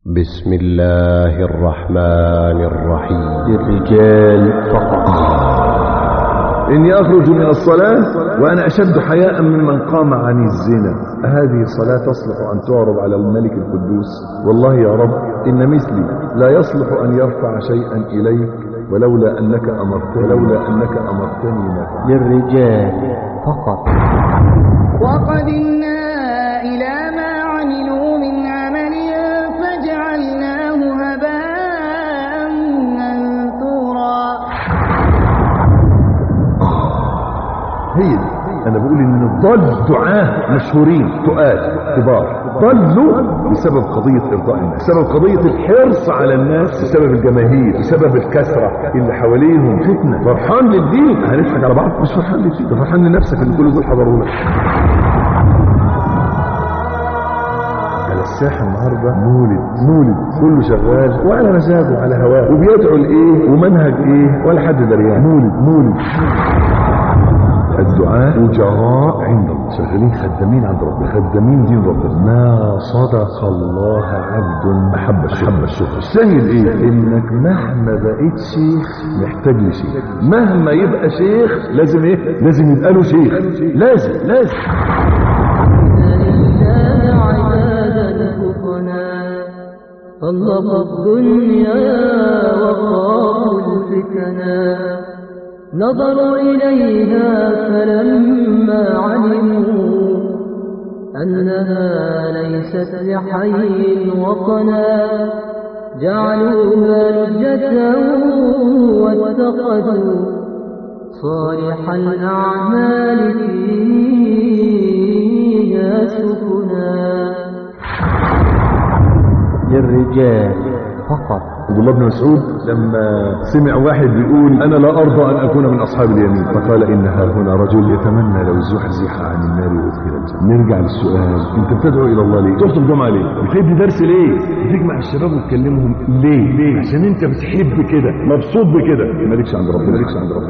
بسم الله الرحمن الرحيم. للرجال فقط. إني أخرج من الصلاة وأنا أشد حياء ممن قام عن الزنا. هذه الصلاة تصلح أن تعرض على الملك القدوس؟ والله يا رب إن مثلي لا يصلح أن يرفع شيئا إليك ولولا أنك أمرتني ما. للرجال فقط. وقدمنا إلى ما عملوا من عمل فجعلناه هباء منثورا. هي أنا بقول إن ضل دعاة مشهورين تقال كبار ضلوا بسبب قضية إرضاء الناس، بسبب قضية الحرص على الناس، بسبب الجماهير، بسبب الكثرة اللي حواليهم. فتنة. فرحان للدين، هنضحك على بعض؟ مش فرحان للدين، ده فرحان لنفسك اللي كل دول حضرونا. على الساحة النهاردة مولد كله شغال وعلى مزاجه على هواه وبيدعو لإيه ومنهج إيه ولا حد دريان. مولد الدعاء أجراء عند الله، شغالين خدامين عند ربنا، خدامين دين ربنا. ما صدق الله عبد أحب الشكر. السهل إيه؟ إنك مهما بقيت شيخ محتاج لشيخ، مهما يبقى شيخ لازم إيه؟ لازم يبقى له شيخ، لازم طلبوا الدنيا وخافوا الفتنا، نظروا إليها فلما علموا أنها ليست لحي وطنا، جعلوها لجة واتخذوا صالح الأعمال فيها سكنا. للرجال فقط. عبد الله بن مسعود لما سمع واحد بيقول انا لا ارضى ان اكون من اصحاب اليمين، فقال ان ها هنا رجل يتمنى لو زحزح عن النار وادخل الجنه. نرجع للسؤال، انت بتدعو الى الله ليه؟ تخطب جمعه ليه؟ بتدي درس ليه؟ بتجمع الشباب وتكلمهم ليه؟ عشان انت بتحب كده، مبسوط بكده، مالكش عند ربنا.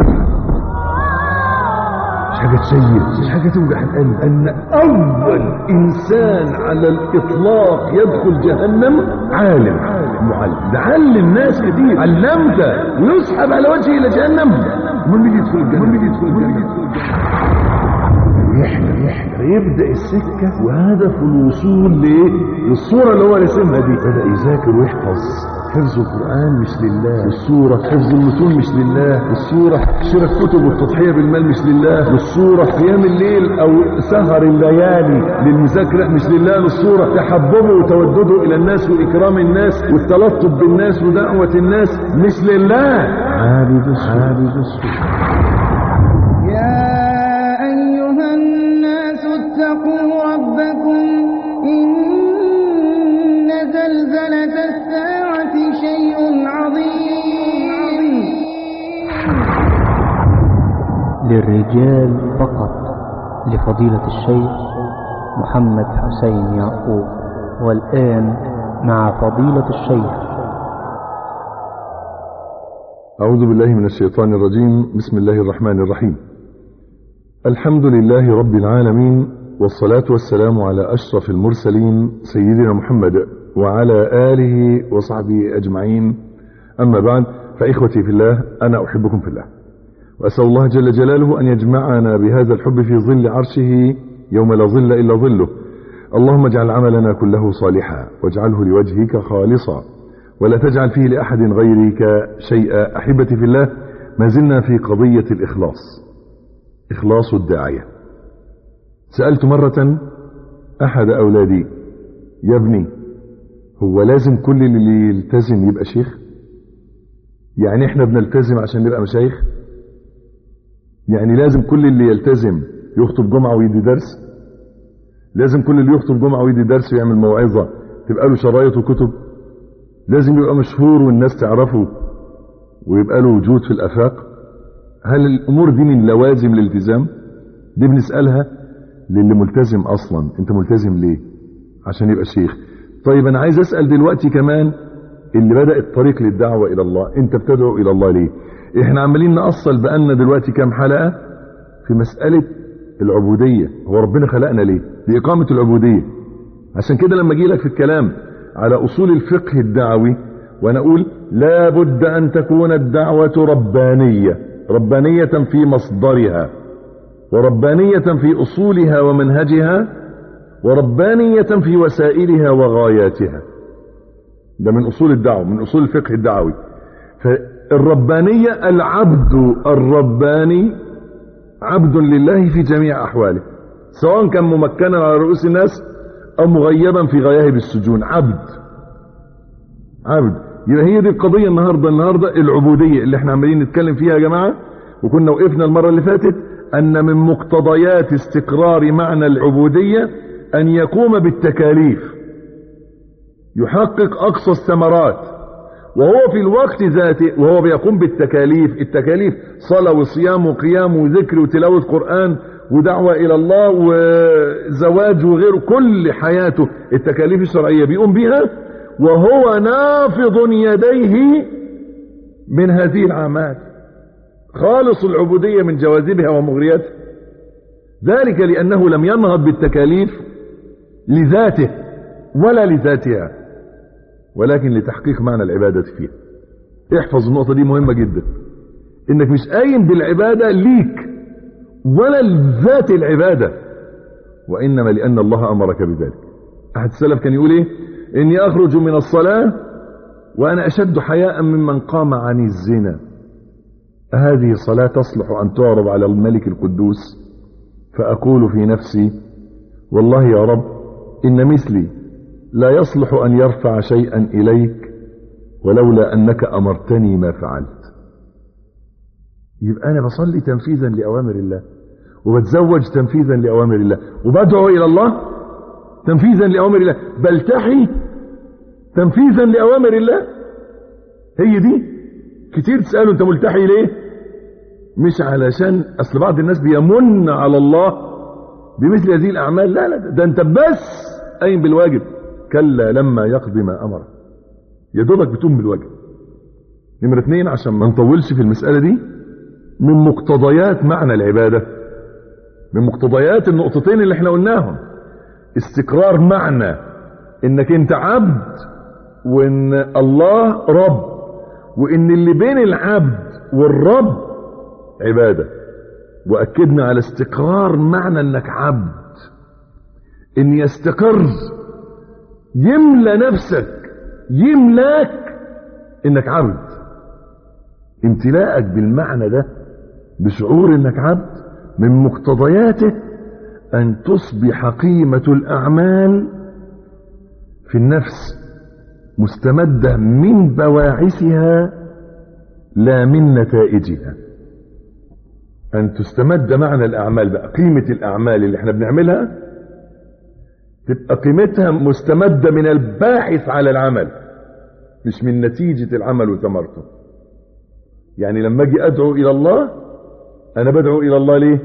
مش حاجة توجع القلب أن أول إنسان على الإطلاق يدخل جهنم عالم معلم. ده علم ناس كتير، علمته ويسحب على وجهه إلى جهنم. من اللي يدخل الجنة؟ يحلى يبدأ السكة وهدف الوصول للصورة اللي هو رسمها دي. بدأ يذاكر ويحفظ. حفظ القرآن مش لله، الصورة حفظ المتون مش لله، الصورة شراء كتب والتضحية بالمال مش لله، الصورة قيام الليل أو سهر الليالي للمذاكرة مش لله، الصورة تحببه وتودده إلى الناس وإكرام الناس والتلطف بالناس ودعوة الناس مش لله. عابد الصورة. يا أيها الناس اتقوا ربكم إن زلزلة الساعة شيء عظيم. للرجال فقط. لفضيلة الشيخ محمد حسين يعقوب. والآن مع فضيلة الشيخ. أعوذ بالله من الشيطان الرجيم. بسم الله الرحمن الرحيم. الحمد لله رب العالمين، والصلاة والسلام على أشرف المرسلين سيدنا محمد وعلى آله وصحبه أجمعين. أما بعد، فإخوتي في الله، أنا أحبكم في الله، وأسأل الله جل جلاله أن يجمعنا بهذا الحب في ظل عرشه يوم لا ظل إلا ظله. اللهم اجعل عملنا كله صالحا واجعله لوجهك خالصا ولا تجعل فيه لأحد غيرك شيئا. أحبتي في الله، ما زلنا في قضية الإخلاص، إخلاص الداعية. سألت مرة أحد أولادي: يا ابني، هو لازم كل اللي يلتزم يبقى شيخ؟ يعني احنا بنلتزم عشان نبقى مشايخ؟ يعني لازم كل اللي يلتزم يخطب جمعة ويدي درس؟ لازم كل اللي يخطب جمعة ويدي درس ويعمل موعظة تبقى له شرايط وكتب؟ لازم يبقى مشهور والناس تعرفه ويبقى له وجود في الآفاق؟ هل الأمور دي من لوازم الالتزام؟ دي بنسألها للي ملتزم أصلا. انت ملتزم ليه؟ عشان يبقى شيخ. طيب أنا عايز أسأل دلوقتي كمان اللي بدأ الطريق للدعوة إلى الله، انت بتدعو إلى الله ليه؟ احنا عمالين نأصل بأن دلوقتي كام حلقة في مسألة العبودية. هو ربنا خلقنا ليه؟ لإقامة العبودية. عشان كده لما اجي لك في الكلام على أصول الفقه الدعوي ونقول لا بد أن تكون الدعوة ربانية في مصدرها، وربانية في أصولها ومنهجها، وربانية في وسائلها وغاياتها. ده من أصول الدعوة، من أصول الفقه الدعوي. فالربانية العبد الرباني عبد لله في جميع أحواله، سواء كان ممكنا على رؤوس الناس أو مغيبا في غياهب السجون. عبد. يبقى هي دي القضية النهاردة العبودية اللي احنا عمالين نتكلم فيها يا جماعة. وكنا وقفنا المرة اللي فاتت أن من مقتضيات استقرار معنى العبودية أن يقوم بالتكاليف، يحقق أقصى الثمرات، وهو في الوقت ذاته وهو بيقوم التكاليف صلاة وصيام وقيام وذكر وتلاوة قرآن ودعوة إلى الله وزواج وغيره، كل حياته التكاليف الشرعية بيقوم بها وهو نافض يديه من هذه الأعمال، خالص العبودية من جواذبها ومغرياتها. ذلك لأنه لم ينهض بالتكاليف لذاته ولا لذاتها، ولكن لتحقيق معنى العبادة فيها. احفظ النقطة دي مهمة جدا، انك مش قايم بالعبادة ليك ولا لذات العبادة، وإنما لأن الله أمرك بذلك. أحد السلف كان يقول ايه؟ إني أخرج من الصلاة وأنا أشد حياء ممن قام عن الزنا. هذه الصلاة تصلح أن تعرض على الملك القدوس، فأقول في نفسي والله يا رب إن مثلي لا يصلح أن يرفع شيئا إليك ولولا أنك أمرتني ما فعلت. يبقى أنا بصلي تنفيذا لأوامر الله، وبتزوج تنفيذا لأوامر الله، وبدعو إلى الله تنفيذا لأوامر الله، بلتحي تنفيذا لأوامر الله. هي دي. كتير تسألوا انت ملتحي ليه؟ مش علشان اصل بعض الناس بيمن على الله بمثل هذه الأعمال، لا ده انت بس قايم بالواجب. كلا لما يقضي ما أمره، يا دوبك بتقوم بالواجب. نمرة 2 عشان ما نطولش في المسألة دي، من مقتضيات معنى العبادة، من مقتضيات النقطتين اللي احنا قلناهم، استقرار معنى انك انت عبد وان الله رب، وان اللي بين العبد والرب عبادة. واكدنا على استقرار معنى انك عبد، ان يستقر يملى نفسك يملاك انك عبد. امتلاءك بالمعنى ده بشعور انك عبد من مقتضياته ان تصبح قيمة الاعمال في النفس مستمدة من بواعثها لا من نتائجها. ان تستمد معنى الاعمال بقى، قيمة الاعمال اللي احنا بنعملها تبقى قيمتها مستمدة من الباحث على العمل، مش من نتيجة العمل وثمرته. يعني لما اجي ادعو الى الله، انا بدعو الى الله ليه؟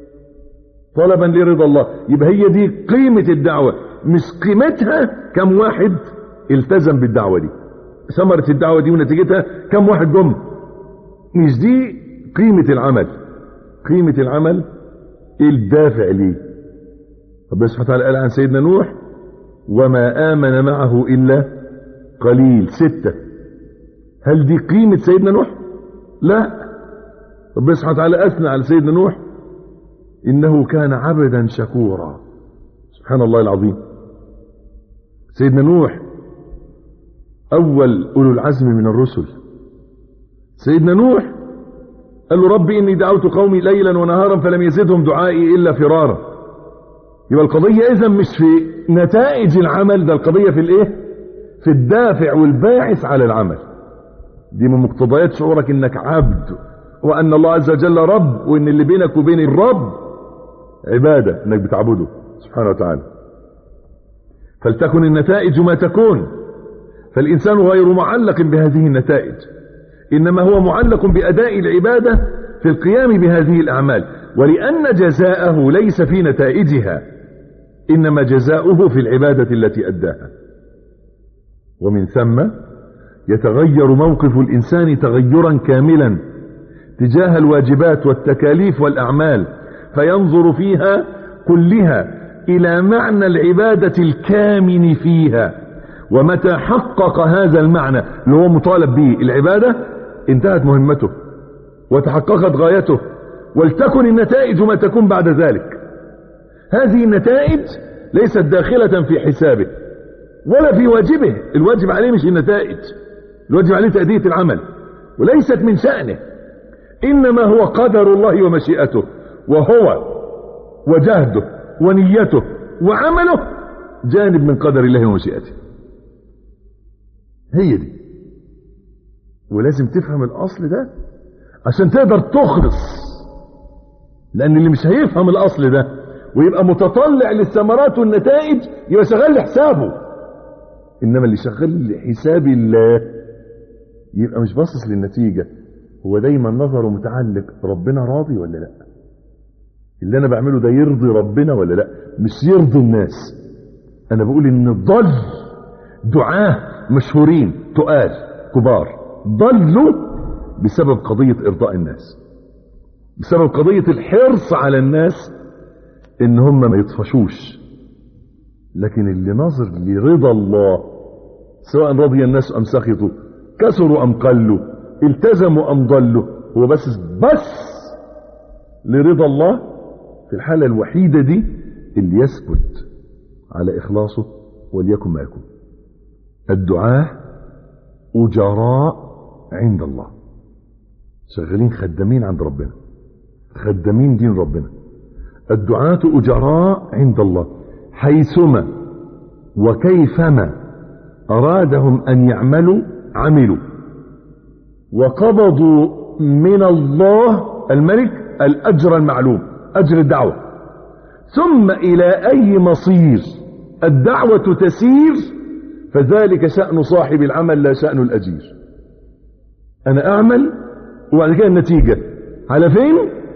طلبا لرضا الله. يبقى هي دي قيمة الدعوة، مش قيمتها كم واحد التزم بالدعوة دي، ثمرة الدعوة دي ونتيجتها كم واحد جم. مش دي قيمة العمل. قيمة العمل ايه الدافع ليه؟ ربنا سبحانه وتعالى قال عن سيدنا نوح وما آمن معه إلا قليل، 6. هل دي قيمة سيدنا نوح؟ لا. ربنا سبحانه وتعالى أثنى على سيدنا نوح إنه كان عبدا شكورا. سبحان الله العظيم. سيدنا نوح أول أولو العزم من الرسل. سيدنا نوح قال له ربي إني دعوت قومي ليلا ونهارا فلم يزدهم دعائي إلا فرارا. يبقى القضية إذن مش في نتائج العمل، ده القضية في الإيه؟ في الدافع والباعث على العمل. دي من مقتضيات شعورك إنك عبد، وأن الله عز وجل رب، وإن اللي بينك وبين الرب عبادة، إنك بتعبده سبحانه وتعالى. فلتكن النتائج ما تكون، فالإنسان غير معلق بهذه النتائج، إنما هو معلق بأداء العبادة في القيام بهذه الأعمال. ولأن جزاءه ليس في نتائجها، إنما جزاؤه في العبادة التي أداها. ومن ثم يتغير موقف الإنسان تغيرا كاملا تجاه الواجبات والتكاليف والأعمال، فينظر فيها كلها إلى معنى العبادة الكامن فيها، ومتى حقق هذا المعنى اللي هو مطالب به العبادة انتهت مهمته وتحققت غايته، ولتكن النتائج ما تكون بعد ذلك. هذه النتائج ليست داخلة في حسابه ولا في واجبه، الواجب عليه مش النتائج، الواجب عليه تأدية العمل، وليست من شأنه، إنما هو قدر الله ومشيئته، وهو وجهده ونيته وعمله جانب من قدر الله ومشيئته. هي دي، ولازم تفهم الأصل ده عشان تقدر تخلص، لأن اللي مش هيفهم الأصل ده ويبقى متطلع للثمرات والنتائج يبقى شغال لحسابه، إنما اللي شغال لحساب الله يبقى مش باصص للنتيجة، هو دايما نظره متعلق ربنا راضي ولا لا، اللي أنا بعمله ده يرضي ربنا ولا لا، مش يرضي الناس. أنا بقول إن ضل دعاة مشهورين تقال كبار ضلوا بسبب قضية إرضاء الناس، بسبب قضية الحرص على الناس إن هم ما يطفشوش. لكن اللي نظر لرضا الله، سواء رضي الناس أم سخطوا، كسروا أم قلوا، التزموا أم ضلوا، هو بس لرضا الله، في الحالة الوحيدة دي اللي يثبت على إخلاصه وليكن ما يكون. الدعاة أجراء عند الله، شغالين خدامين عند ربنا، خدامين دين ربنا. الدعاة أجراء عند الله حيثما وكيفما أرادهم أن يعملوا عملوا، وقبضوا من الله الملك الأجر المعلوم، أجر الدعوة، ثم إلى أي مصير الدعوة تسير فذلك شأن صاحب العمل لا شأن الأجير. أنا أعمل وبعد كده النتيجة على فين؟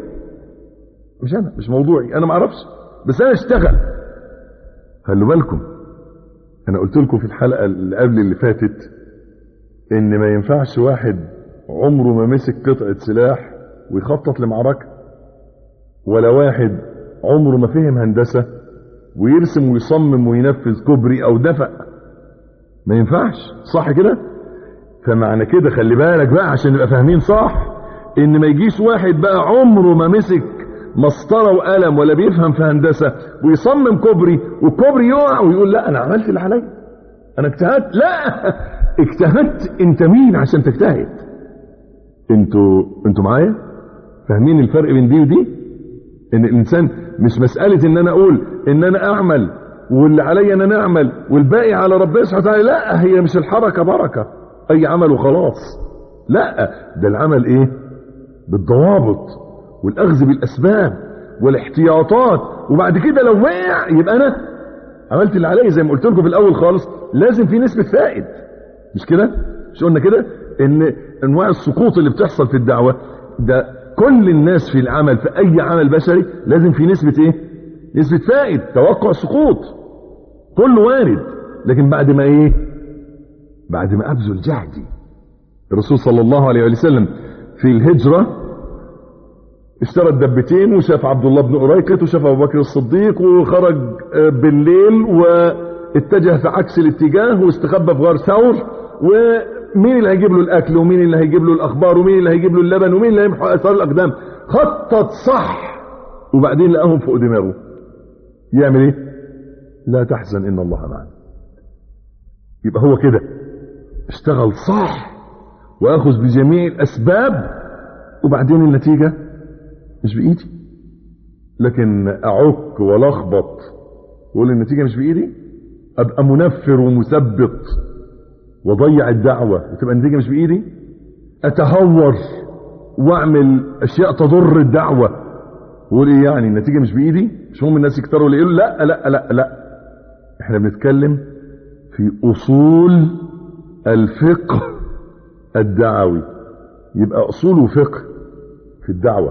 مش أنا، مش موضوعي، أنا ما أعرفش، بس أنا اشتغل. خلوا بالكم، أنا قلت لكم في الحلقة اللي قبل اللي فاتت إن ما ينفعش واحد عمره ما مسك قطعة سلاح ويخطط لمعركة، ولا واحد عمره ما فهم هندسة ويرسم ويصمم وينفذ كوبري أو دفق، ما ينفعش، صح كده؟ فمعنى كده خلي بالك بقى عشان نبقى فاهمين صح، إن ما يجيش واحد بقى عمره ما مسك مسطرة وقلم ولا بيفهم في هندسة ويصمم كوبري والكوبري يقع ويقول لا أنا عملت اللي عليا، أنا اجتهدت. لا، اجتهدت أنت مين عشان تجتهد؟ انتوا معايا فاهمين الفرق بين دي ودي؟ ان الانسان مش مسألة ان انا اقول ان انا اعمل واللي عليا ان انا اعمل والباقي على ربنا سبحانه وتعالى، لا، هي مش الحركة بركة اي عمل وخلاص، لا، ده العمل ايه؟ بالضوابط والاخذ بالاسباب والاحتياطات، وبعد كده لو وقع يبقى انا عملت اللي عليا. زي ما قلت لكم في الاول خالص لازم في نسبة فائد، مش كده؟ مش قلنا كده ان انواع السقوط اللي بتحصل في الدعوة ده كل الناس في العمل، في اي عمل بشري لازم في نسبة ايه؟ نسبة فائد، توقع سقوط، كله وارد، لكن بعد ما ايه؟ بعد ما ابذل جهدي. الرسول صلى الله عليه وسلم في الهجرة اشترى الدبتين وشاف عبد الله بن أريكة وشاف ابو بكر الصديق وخرج بالليل واتجه في عكس الاتجاه واستخبى في غار ثور، ومين اللي هيجيب له الاكل ومين اللي هيجيب له الاخبار ومين اللي هيجيب له اللبن ومين اللي هيمحو اثار الاقدام. خطط صح وبعدين لقاهم فوق دماغه، يعمل ايه؟ لا تحزن ان الله معنا. يبقى هو كده اشتغل صح واخذ بجميع الاسباب، وبعدين النتيجة مش بايدي، لكن اعك ولخبط واقول النتيجة مش بايدي، ابقى منفر ومثبط وضيع الدعوة وتبقى النتيجة مش بايدي، اتهور واعمل اشياء تضر الدعوة واقول ايه يعني النتيجة مش بايدي، مش هم الناس يكتروا اللي يقولوا لا لا لا لا. احنا بنتكلم في اصول الفقه الدعوي، يبقى اصول وفقه في الدعوة،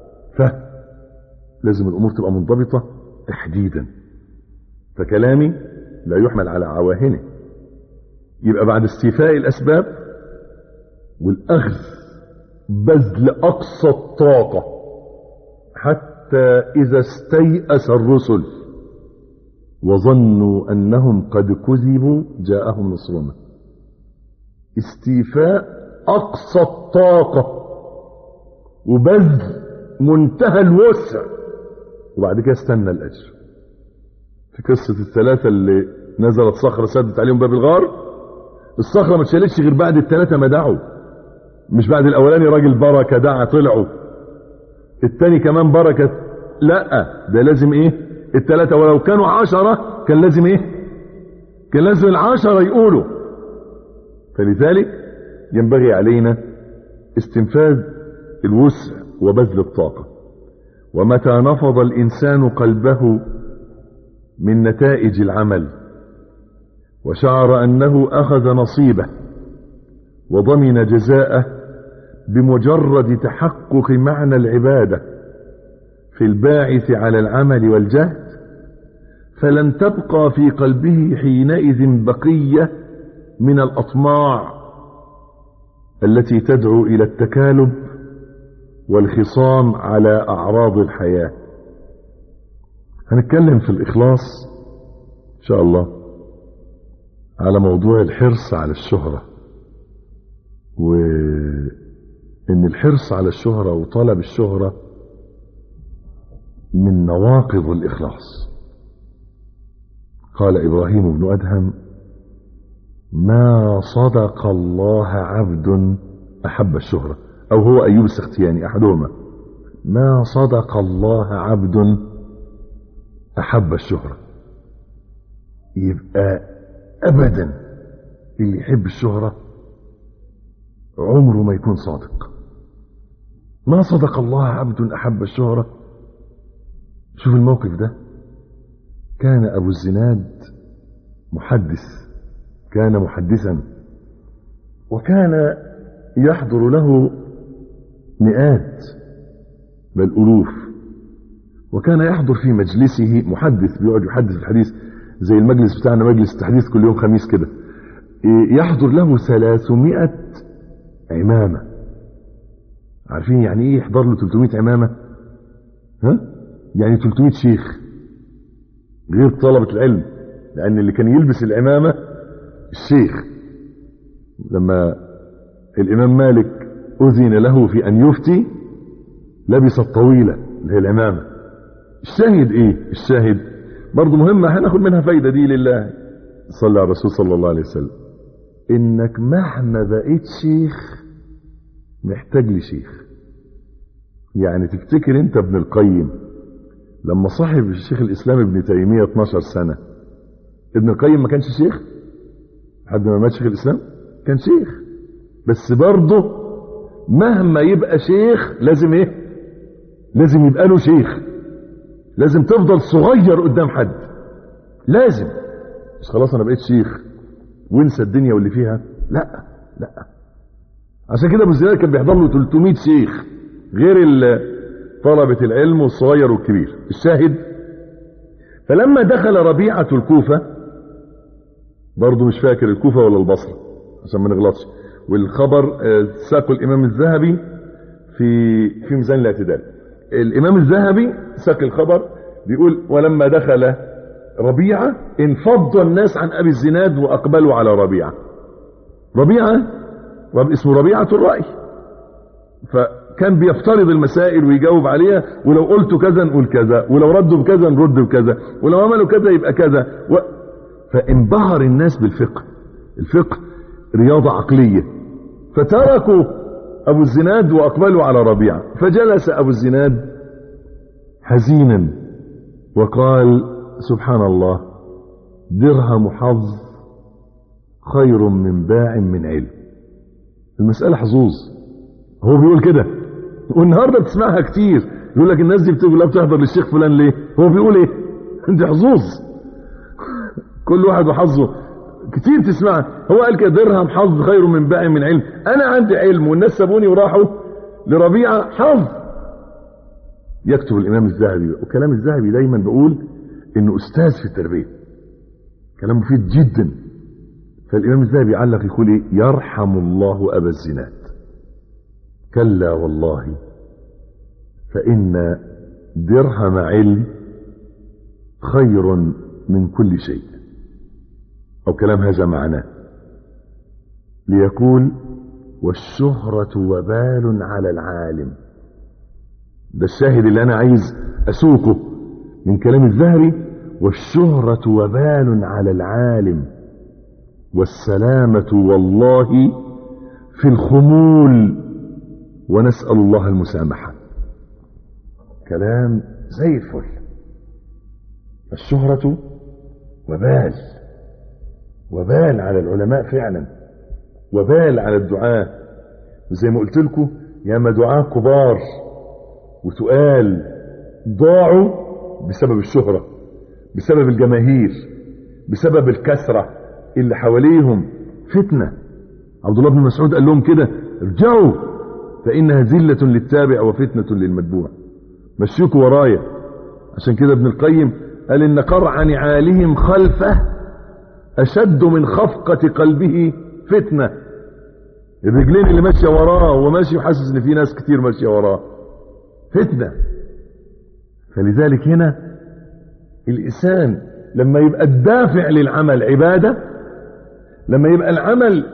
فلازم الامور تبقى منضبطة تحديدا، فكلامي لا يحمل على عواهنه. يبقى بعد استيفاء الاسباب والاخذ بذل اقصى الطاقة حتى اذا استيأس الرسل وظنوا أنهم قد كذبوا جاءهم نصرنا. استيفاء أقصى الطاقة وبذل منتهى الوسع، وبعد كده استنى الأجر. في قصة الثلاثة اللي نزلت صخرة سدت عليهم باب الغار، الصخرة ما اتشالتش غير بعد الثلاثة ما دعوا، مش بعد الأولاني راجل بركة دعا طلعوا، الثاني كمان بركة، لا ده لازم ايه الثلاثة، ولو كانوا 10 كان لازم ايه، كان لازم 10 يقولوا. فلذلك ينبغي علينا استنفاذ الوسع وبذل الطاقة. ومتى نفض الإنسان قلبه من نتائج العمل وشعر أنه أخذ نصيبه وضمن جزاءه بمجرد تحقق معنى العبادة في الباعث على العمل والجهد، فلن تبقى في قلبه حينئذ بقية من الأطماع التي تدعو إلى التكالب والخصام على أعراض الحياة. هنتكلم في الإخلاص إن شاء الله على موضوع الحرص على الشهرة، وإن الحرص على الشهرة وطلب الشهرة من نواقض الإخلاص. قال إبراهيم بن أدهم: ما صدق الله عبد أحب الشهرة، أو هو أيوب السختياني أحدهما، ما صدق الله عبد أحب الشهرة. يبقى أبدا اللي يحب الشهرة عمره ما يكون صادق. ما صدق الله عبد أحب الشهرة. شوف الموقف ده، كان أبو الزناد محدث، كان محدثا، وكان يحضر له مئات بل ألوف، وكان يحضر في مجلسه محدث بيقعد يحدث الحديث زي المجلس بتاعنا مجلس التحديث كل يوم خميس كده، يحضر له 300 عمامة. عارفين يعني ايه يحضر له 300 عمامة؟ ها؟ يعني 300 شيخ غير طلبة العلم، لأن اللي كان يلبس العمامة الشيخ. لما الإمام مالك أذن له في أن يفتي لبس الطويلة اللي هي العمامة. الشاهد ايه؟ الشاهد برضو مهمة هناخد منها فايدة دي لله، صلى على الرسول صلى الله عليه وسلم، انك مهما بقيت شيخ محتاج لشيخ. يعني تفتكر انت ابن القيم لما صاحب الشيخ الاسلام ابن تيمية 12 سنة، ابن القيم ما كانش شيخ لحد ما مات شيخ الاسلام؟ كان شيخ، بس برضه مهما يبقى شيخ لازم ايه؟ لازم يبقى له شيخ، لازم تفضل صغير قدام حد، لازم. مش خلاص انا بقيت شيخ وانسى الدنيا واللي فيها، لا لا. عشان كده ابو الزناد كان بيحضر له 300 شيخ غير طلبة العلم والصغير والكبير. الشاهد فلما دخل ربيعة الكوفة، برضه مش فاكر الكوفة ولا البصرة عشان ما نغلطش، والخبر ساقه الامام الذهبي في ميزان الاعتدال. الامام الذهبي ساق الخبر بيقول: ولما دخل ربيعة انفض الناس عن ابي الزناد واقبلوا على ربيعة. ربيعة اسمه ربيعة الرأي، فكان بيفترض المسائل ويجاوب عليها، ولو قلت كذا نقول كذا، ولو ردوا بكذا نرد بكذا، ولو عملوا كذا يبقى كذا فانبهر الناس بالفقه. الفقه رياضة عقلية، فتركوا ابو الزناد واقبلوا على ربيعة. فجلس ابو الزناد حزينا وقال: سبحان الله، درهم حظ خير من باع من علم. المسألة حظوظ، هو بيقول كده، والنهارده بتسمعها كتير، يقول لك الناس دي بتقول لا بتحضر للشيخ فلان ليه؟ هو بيقول ايه؟ انت حظوظ، كل واحد وحظه، كتير تسمعها. هو قال كده: درهم حظ خير من باع من علم. انا عندي علم والناس سابوني وراحوا لربيعة حظ. يكتب الامام الذهبي، وكلام الذهبي دايما بقول انه استاذ في التربية، كلام مفيد جدا. فالامام الذهبي علق يقول ايه: يرحم الله ابا الزناد، كلا والله فإن درهم علم خير من كل شيء، أو كلام هذا معناه، ليقول والشهرة وبال على العالم. ده الشاهد اللي أنا عايز أسوقه من كلام الزهري، والشهرة وبال على العالم والسلامة والله في الخمول ونسأل الله المسامحة. كلام زي الفل. الشهرة وبال على العلماء فعلا، وبال على الدعاء. زي ما قلت لكم ياما دعاء كبار وتقال ضاعوا بسبب الشهرة، بسبب الجماهير، بسبب الكثرة اللي حواليهم. فتنة. عبد الله بن مسعود قال لهم كده: ارجعوا فإنها ذلة للتابع وفتنة للمتبوع. مشيكوا ورايا. عشان كده ابن القيم قال إن قرع نعالهم خلفه أشد من خفقة قلبه فتنة. الرجلين اللي ماشية وراه وماشي وحاسس إن في ناس كتير ماشية وراه فتنة. فلذلك هنا الإنسان لما يبقى الدافع للعمل عبادة، لما يبقى العمل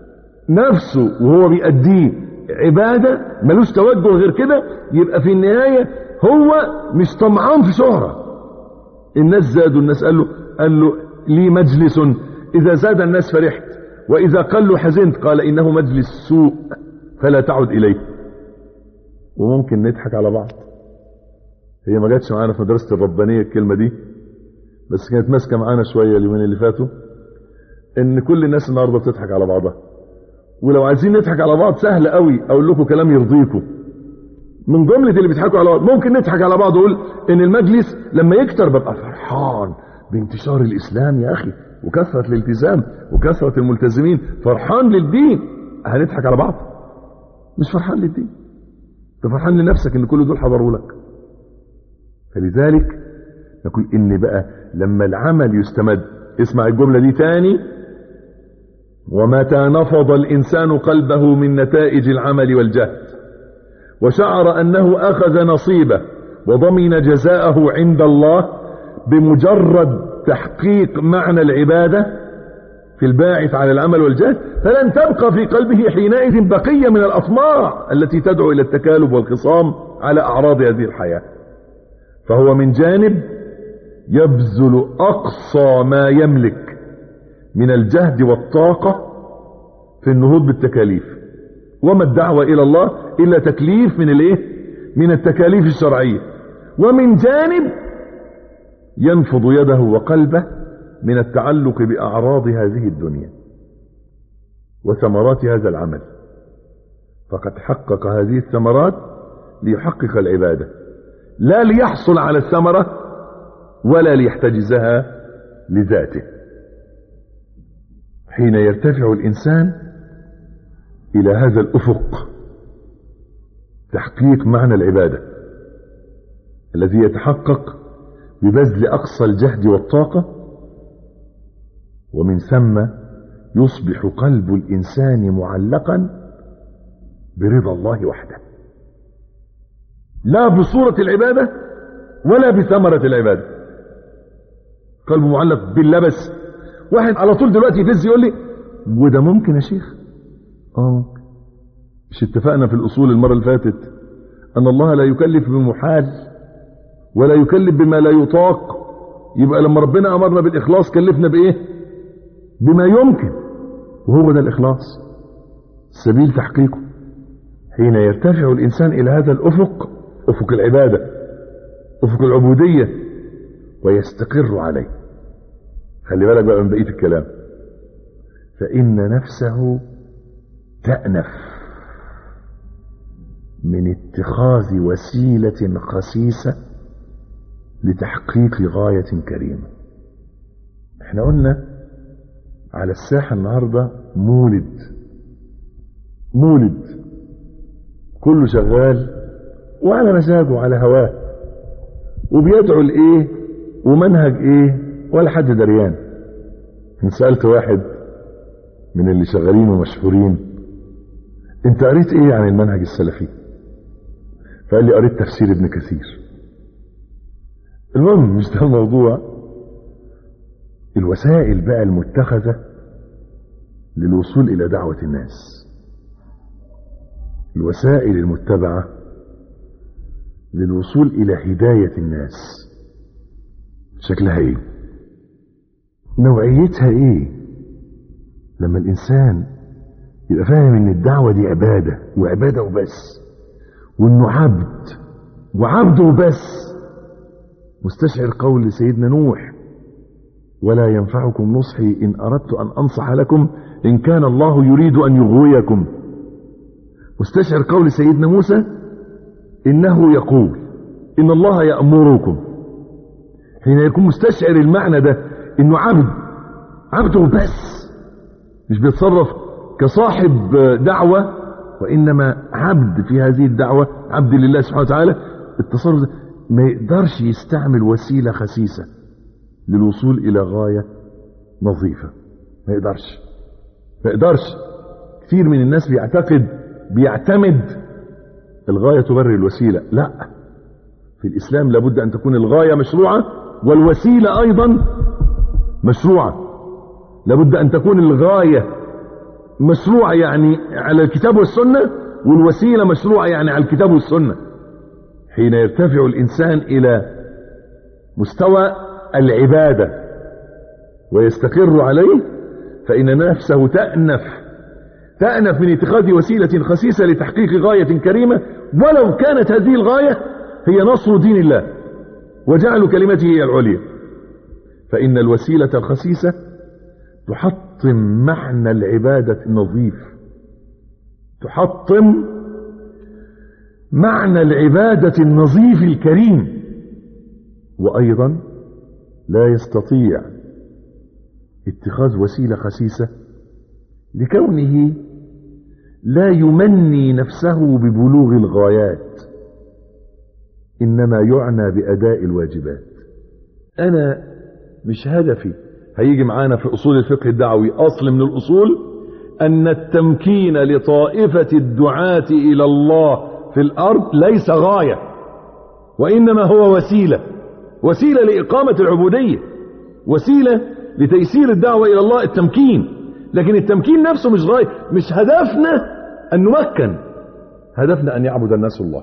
نفسه وهو بيأديه عبادة ملوش توجه غير كده، يبقى في النهاية هو مش طمعان في شهرة. الناس زادوا، الناس قال له لي مجلس إذا زاد الناس فرحت وإذا قلوا حزنت، قال إنه مجلس سوء فلا تعد إليه. وممكن نضحك على بعض. هي ما جاتش معانا في مدرسة الربانية الكلمة دي، بس كانت ماسكة معانا شوية اليومين اللي فاتوا، ان كل الناس النهاردة بتضحك على بعضها. ولو عايزين نضحك على بعض سهل قوي اقول لكم كلام يرضيكم. من جملة اللي بيضحكوا على بعض ممكن نضحك على بعض واقول ان المجلس لما يكتر ببقى فرحان بانتشار الاسلام يا اخي، وكثرة الالتزام وكثرة الملتزمين، فرحان للدين. هنضحك على بعض؟ مش فرحان للدين، انت فرحان لنفسك ان كل دول حضروا لك. فلذلك نقول ان بقى لما العمل يستمد، اسمع الجملة دي تاني: ومتى نفض الإنسان قلبه من نتائج العمل والجهد وشعر أنه أخذ نصيبه وضمن جزاءه عند الله بمجرد تحقيق معنى العبادة في الباعث على العمل والجهد، فلن تبقى في قلبه حينئذ بقية من الأطماع التي تدعو إلى التكالب والخصام على أعراض هذه الحياة. فهو من جانب يبذل أقصى ما يملك من الجهد والطاقة في النهوض بالتكاليف. وما الدعوة إلى الله إلا تكليف من التكاليف الشرعية. ومن جانب ينفض يده وقلبه من التعلق بأعراض هذه الدنيا وثمرات هذا العمل، فقد حقق هذه الثمرات ليحقق العبادة، لا ليحصل على الثمرة ولا ليحتجزها لذاته. حين يرتفع الإنسان إلى هذا الأفق تحقيق معنى العبادة الذي يتحقق ببذل أقصى الجهد والطاقة، ومن ثم يصبح قلب الإنسان معلقا برضا الله وحده، لا بصورة العبادة ولا بثمرة العبادة. قلبه معلق باللبس. واحد على طول دلوقتي يفز يقول لي وده ممكن يا شيخ؟ ممكن. مش اتفقنا في الأصول المرة اللي فاتت أن الله لا يكلف بمحال ولا يكلف بما لا يطاق؟ يبقى لما ربنا أمرنا بالإخلاص كلفنا بإيه؟ بما يمكن، وهو ده الإخلاص سبيل تحقيقه. حين يرتفع الإنسان إلى هذا الأفق، أفق العبادة، أفق العبودية، ويستقر عليه. خلي بالك بقى من بقية الكلام. فإن نفسه تأنف من اتخاذ وسيلة خسيسة لتحقيق غاية كريمة. احنا قلنا على الساحة النهاردة مولد كله شغال وعلى مزاجه وعلى هواه، وبيدعو لإيه ومنهج إيه ولا حد دريان. سألت واحد من اللي شغالين ومشهورين انت قريت ايه عن المنهج السلفي؟ فقال لي قريت تفسير ابن كثير. المهم مش ده الموضوع. الوسائل بقى المتخذة للوصول إلى دعوة الناس، الوسائل المتبعة للوصول إلى هداية الناس، شكلها ايه؟ نوعيتها ايه؟ لما الإنسان يبقى فاهم ان الدعوة دي عبادة، وعبادة وبس، وانه عبد وعبد وبس، مستشعر قول سيدنا نوح: ولا ينفعكم نصحي إن أردت أن أنصح لكم إن كان الله يريد أن يغويكم. مستشعر قول سيدنا موسى: إنه يقول إن الله يأمركم. حين يكون مستشعر المعنى ده إنه عبد وبس، مش بيتصرف كصاحب دعوة، وإنما عبد في هذه الدعوة، عبد لله سبحانه وتعالى، التصرف ده ما يقدرش يستعمل وسيلة خسيسة للوصول إلى غاية نظيفة. ما يقدرش. كثير من الناس بيعتمد الغاية تبرر الوسيلة. لا، في الإسلام لابد أن تكون الغاية مشروعة والوسيلة أيضا مشروعة. لابد أن تكون الغاية مشروعة يعني على الكتاب والسنة، والوسيلة مشروعة يعني على الكتاب والسنة. حين يرتفع الإنسان إلى مستوى العبادة ويستقر عليه، فإن نفسه تأنف من اتخاذ وسيلة خسيسة لتحقيق غاية كريمة، ولو كانت هذه الغاية هي نصر دين الله وجعل كلمته هي العليا. فإن الوسيلة الخسيسة تحطم معنى العبادة النظيف، تحطم معنى العبادة النظيف الكريم. وأيضا لا يستطيع اتخاذ وسيلة خسيسة لكونه لا يمني نفسه ببلوغ الغايات، إنما يعنى بأداء الواجبات. أنا مش هدفي، هيجي معانا في أصول الفقه الدعوي أصل من الأصول، أن التمكين لطائفة الدعاة إلى الله في الأرض ليس غاية، وإنما هو وسيلة لإقامة العبودية، وسيلة لتيسير الدعوة إلى الله، التمكين. لكن التمكين نفسه مش غاية، مش هدفنا أن نمكن، هدفنا أن يعبد الناس الله.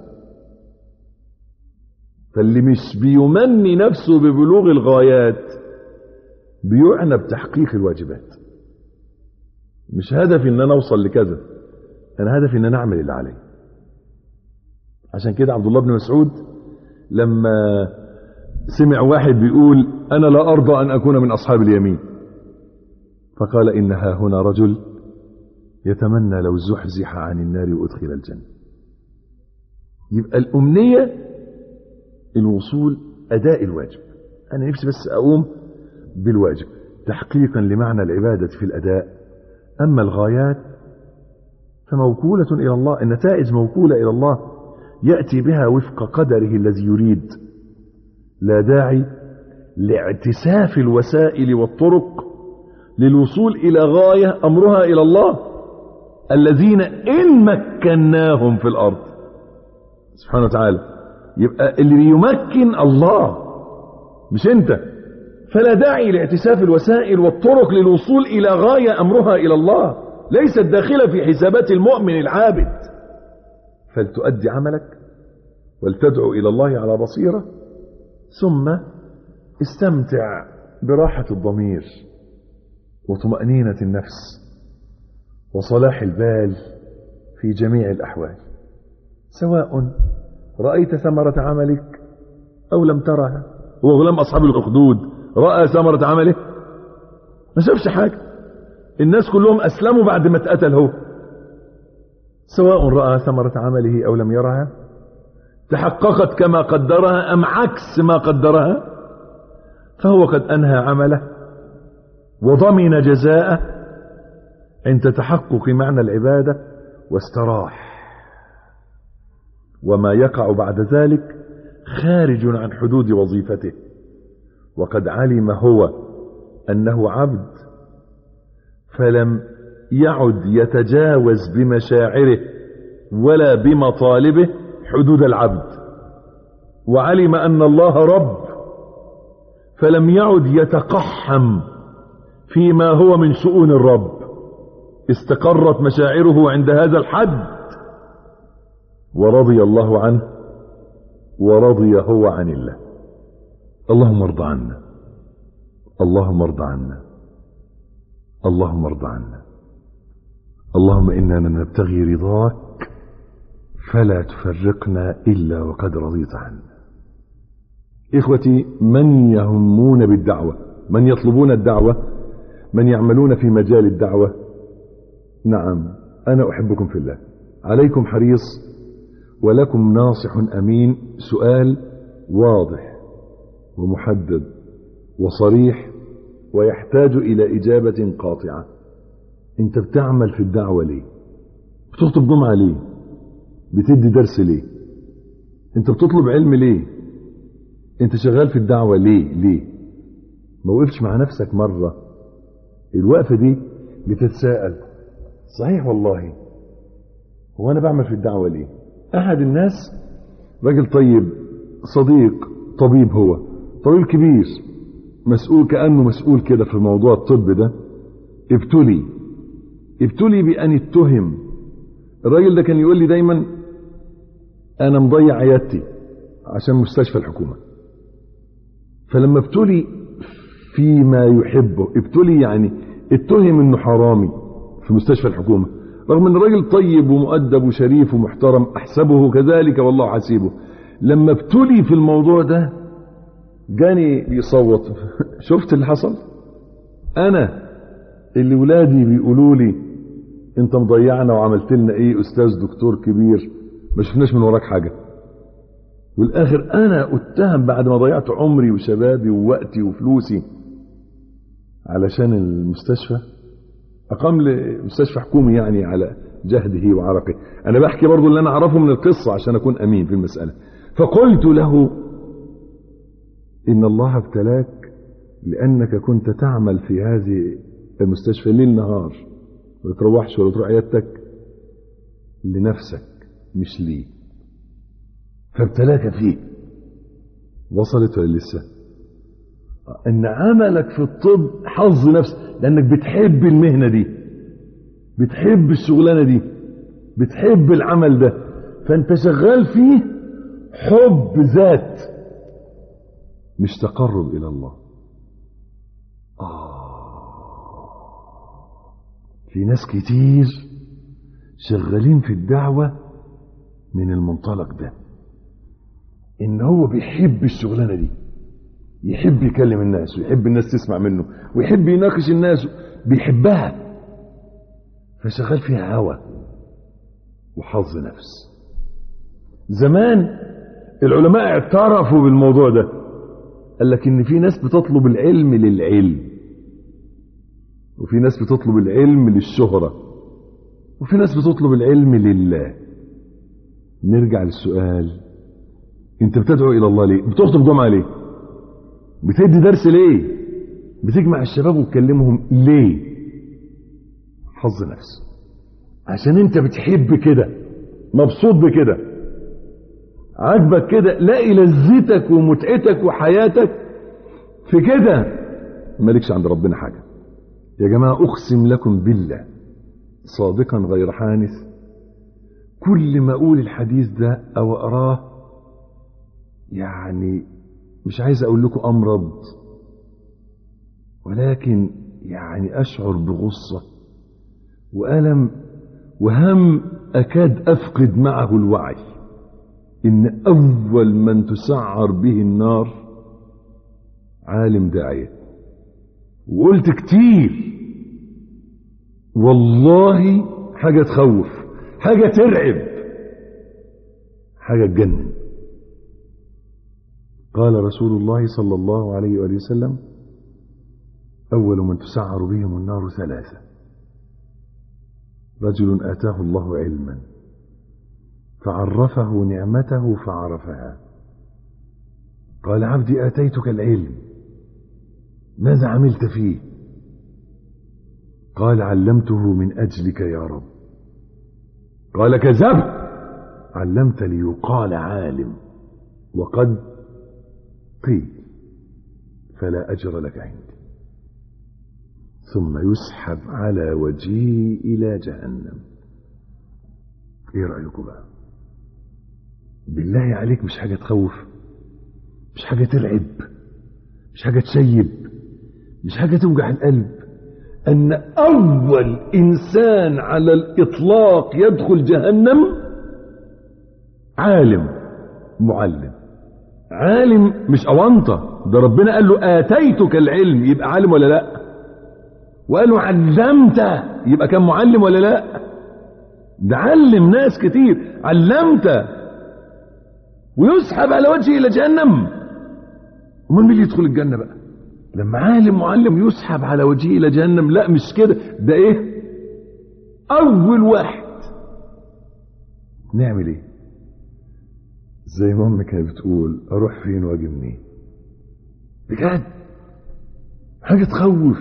فاللي مش بيمني نفسه ببلوغ الغايات بيعنى بتحقيق الواجبات. مش هدفي ان انا اوصل لكذا، انا هدفي ان انا اعمل اللي علي. عشان كده عبد الله بن مسعود لما سمع واحد بيقول انا لا ارضى ان اكون من اصحاب اليمين، فقال انها هنا رجل يتمنى لو زحزح عن النار وادخل الجنة. يبقى الامنية الوصول اداء الواجب، انا نفسي بس اقوم بالواجب تحقيقا لمعنى العبادة في الاداء. اما الغايات فموكولة الى الله، النتائج موكولة الى الله يأتي بها وفق قدره الذي يريد. لا داعي لاعتساف الوسائل والطرق للوصول الى غاية امرها الى الله، الذين ان مكناهم في الارض سبحانه وتعالى. يبقى اللي بيمكن الله مش انت. فلا داعي لاعتساف الوسائل والطرق للوصول الى غاية امرها الى الله، ليست داخلة في حسابات المؤمن العابد. فلتؤدي عملك ولتدعو الى الله على بصيرة، ثم استمتع براحة الضمير وطمأنينة النفس وصلاح البال في جميع الأحوال، سواء رأيت ثمرة عملك أو لم ترها. هو غلام أصحاب الأخدود رأى ثمرة عمله؟ ما شافش حاجة. الناس كلهم أسلموا بعد ما اتقتل هو، سواء رأى ثمرة عمله أو لم يرها، تحققت كما قدرها أم عكس ما قدرها، فهو قد أنهى عمله وضمن جزاءه عند تحقق معنى العبادة واستراح. وما يقع بعد ذلك خارج عن حدود وظيفته، وقد علم هو أنه عبد، فلم يعد يتجاوز بمشاعره ولا بمطالبه حدود العبد، وعلم أن الله رب، فلم يعد يتقحم فيما هو من شؤون الرب، استقرت مشاعره عند هذا الحد، ورضي الله عنه ورضي هو عن الله. اللهم ارض عنا، اللهم ارض عنا، اللهم ارض عنا. اللهم إنا نبتغي رضاك فلا تفرقنا إلا وقد رضيت عنا. إخوتي، من يهمون بالدعوة، من يطلبون الدعوة، من يعملون في مجال الدعوة، نعم أنا أحبكم في الله، عليكم حريص ولكم ناصح أمين. سؤال واضح ومحدد وصريح ويحتاج إلى إجابة قاطعة. أنت بتعمل في الدعوة ليه؟ بتخطب جمعة ليه؟ بتدي درس ليه؟ أنت بتطلب علم ليه؟ أنت شغال في الدعوة ليه؟ ما وقفتش مع نفسك مرة الوقفة دي بتتساءل، صحيح والله هو أنا بعمل في الدعوة ليه؟ أحد الناس راجل طيب، صديق، طبيب، هو طبيب كبير، مسؤول، كأنه مسؤول كده في موضوع الطب ده، ابتلي بأن اتهم. الراجل ده كان يقول لي دايما أنا مضيع عيادتي عشان مستشفى الحكومة. فلما ابتلي فيما يحبه، ابتلي يعني اتهم انه حرامي في مستشفى الحكومة، رغم ان الراجل طيب ومؤدب وشريف ومحترم، احسبه كذلك والله حسيبه. لما ابتلي في الموضوع ده جاني بيصوت. شفت اللي حصل؟ انا اللي ولادي بيقولوا لي انت مضيعنا وعملت لنا ايه استاذ دكتور كبير، ما شفناش من وراك حاجة، والاخر انا اتهم بعد ما ضيعت عمري وشبابي ووقتي وفلوسي علشان المستشفى. اقام لمستشفى حكومي يعني على جهده وعرقه. انا بحكي برضو اللي انا اعرفه من القصة عشان اكون امين في المسألة. فقلت له ان الله ابتلاك لانك كنت تعمل في هذه المستشفى ليل نهار، ولا تروحش ولا تروح عيادتك، لنفسك مش لي، فابتلاك فيه. وصلت ولا لسه؟ ان عملك في الطب حظ نفس، لانك بتحب المهنة دي، بتحب الشغلانة دي، بتحب العمل ده، فانت شغال فيه حب ذات مش تقرب الى الله. في ناس كتير شغالين في الدعوة من المنطلق ده، ان هو بيحب الشغلانة دي، يحب يكلم الناس ويحب الناس تسمع منه ويحب يناقش الناس، بيحبها، فشغال فيها هوى وحظ نفس. زمان العلماء اعترفوا بالموضوع ده، قال لك ان في ناس بتطلب العلم للعلم، وفي ناس بتطلب العلم للشهرة، وفي ناس بتطلب العلم لله. نرجع للسؤال، انت بتدعو الى الله ليه؟ بتخطب جمعة ليه؟ بتدي درس ليه؟ بتجمع الشباب وتكلمهم ليه؟ حظ نفس، عشان انت بتحب كده، مبسوط بكده، عجبك كده، لاقي لذتك ومتعتك وحياتك في كده، مالكش عند ربنا حاجة. يا جماعة اقسم لكم بالله صادقا غير حانث، كل ما اقول الحديث ده او اراه يعني مش عايز اقول لكم امرض، ولكن يعني اشعر بغصة وألم وهم أكاد أفقد معه الوعي، إن أول من تسعر به النار عالم داعية. وقلت كتير والله حاجة تخوف، حاجة ترعب، حاجة تجنن. قال رسول الله صلى الله عليه وآله وسلم: أول من تسعر بهم النار ثلاثة: رجل آتاه الله علما فعرفه نعمته فعرفها، قال: عبدي آتيتك العلم ماذا عملت فيه؟ قال: علمته من أجلك يا رب. قال: كذبت، علمت ليقال عالم وقد قيل، فلا أجر لك عندي. ثم يسحب على وجهه إلى جهنم. ايه رأيكم بقى؟ بالله عليك مش حاجة تخوف، مش حاجة ترعب، مش حاجة تشيب، مش حاجة توجع القلب أن أول إنسان على الإطلاق يدخل جهنم عالم معلم. عالم مش أونطة، ده ربنا قال له آتيتك العلم، يبقى عالم ولا لا؟ وقال له علمته، يبقى كان معلم ولا لا؟ ده علم ناس كتير، علمته ويسحب على وجهه إلى جهنم. ومن اللي يدخل الجنة بقى لما عالم معلم يسحب على وجهه إلى جهنم؟ لا مش كده، ده ايه؟ أول واحد. نعمل ايه؟ زي ما امي كانت بتقول اروح فين واجي منين؟ بجد حاجة تخوف.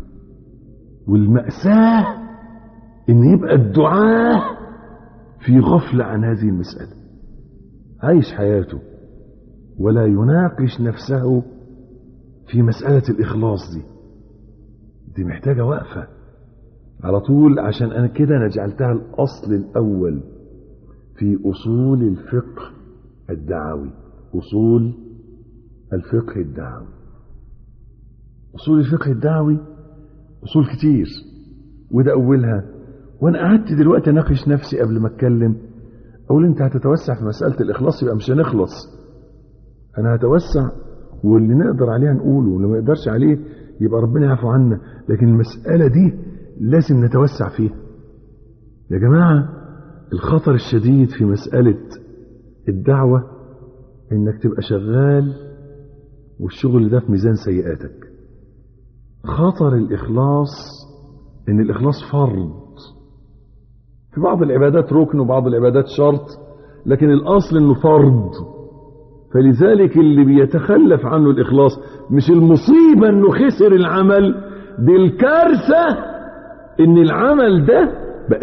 والمأساة ان يبقى الدعاء في غفلة عن هذه المسألة، عايش حياته ولا يناقش نفسه في مسألة الإخلاص دي محتاجة وقفة على طول. عشان أنا كده أنا جعلتها الأصل الأول في أصول الفقه الدعوي. أصول الفقه الدعوي، أصول الفقه الدعوي أصول كتير، وده أولها. وأنا قعدت دلوقتي أناقش نفسي قبل ما أتكلم، أقول أنت هتتوسع في مسألة الإخلاص يبقى مش هنخلص. أنا هتوسع واللي نقدر عليه نقوله، واللي ما يقدرش عليه يبقى ربنا يعفو عنا. لكن المسألة دي لازم نتوسع فيها يا جماعة. الخطر الشديد في مسألة الدعوة انك تبقى شغال والشغل ده في ميزان سيئاتك. خطر الإخلاص ان الإخلاص فرض، في بعض العبادات ركن وبعض العبادات شرط، لكن الأصل انه فرض. فلذلك اللي بيتخلف عنه الإخلاص مش المصيبة انه خسر العمل، دي الكارثة ان العمل ده بقى